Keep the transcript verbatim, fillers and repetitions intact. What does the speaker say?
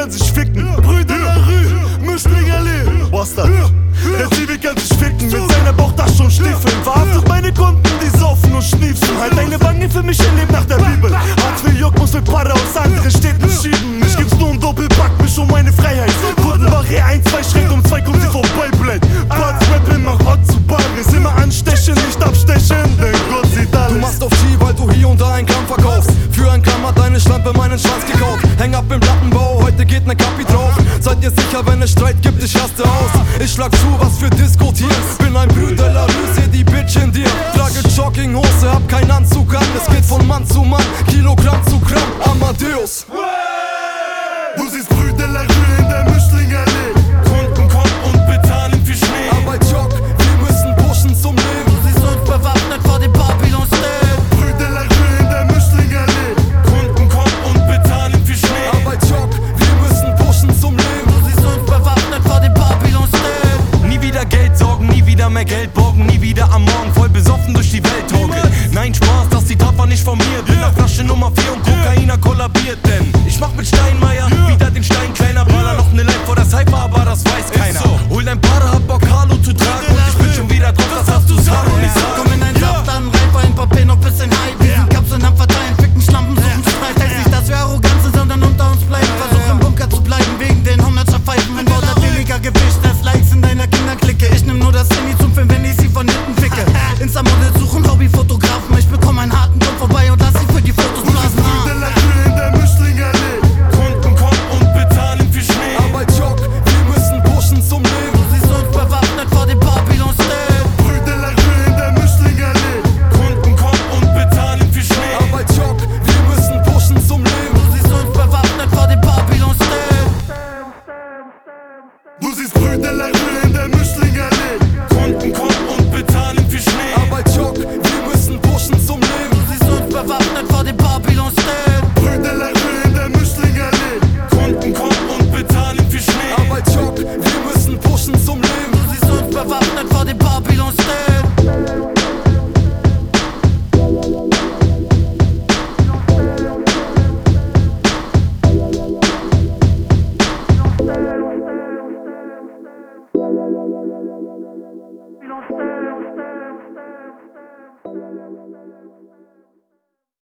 kann sich ficken. Brüder la Rue, Mischling-Allee. Was das? Der Zivi kann sich ficken mit seiner Bauchtasche und Stiefeln. Verhaftet meine Kunden, die saufen und schniefsen. Halt deine Wange für mich, ihr lebt nach der Bibel. Hartz IV Juck muss mit Paare aus anderen Städten schieben. Mich gibt's nur ein Doppelpack, mich um meine Freiheit. Kundenbarriere ein, zwei Schritt um zwei kommt sie vorbei, bleibt. Parts-Rapping macht Hot zu Bares. Immer anstechen, nicht abstechen, denn Gott sieht alles. Du machst auf Ski, weil du hier und da ein Gramm verkaufst. Für ein Gramm hat deine Schlampe meinen Schwanz gekauft. Häng ab im Plattenbau, heute geht ne Kapi drauf. Seid ihr sicher, wenn es Streit gibt, ich raste aus. Ich schlag zu, was für diskutierst. Bin ein Brüder la Rue, seh die Bitch in dir. Trage Jogginghose, hab keinen Anzug an. Es geht von Mann zu Mann, Kilogramm zu Gramm. Amadeus. Du siehst Brüder la Rue in der Mischling-Allee. Kunden kommen und bezahlen für Schnee. Arbeit Jock, wir müssen pushen zum Leben. Sie sind bewaffnet vor dem Babylon-State. Brüder la Rue in der Mischling-Allee. Kunden kommen und bezahlen für Schnee. Arbeit Jock, wir müssen pushen zum Leben. Sie sind bewaffnet vor dem Babylon-State. Nie wieder Geld sorgen, nie wieder mehr Geld borgen. Nie wieder am Morgen voll besoffen durch die Welt torkeln. Nein, Spaß, das Zitat war nicht von mir. Bin nach Flasche Nummer vier und Kokainer kollabiert. Denn ich mach mit Steinmeier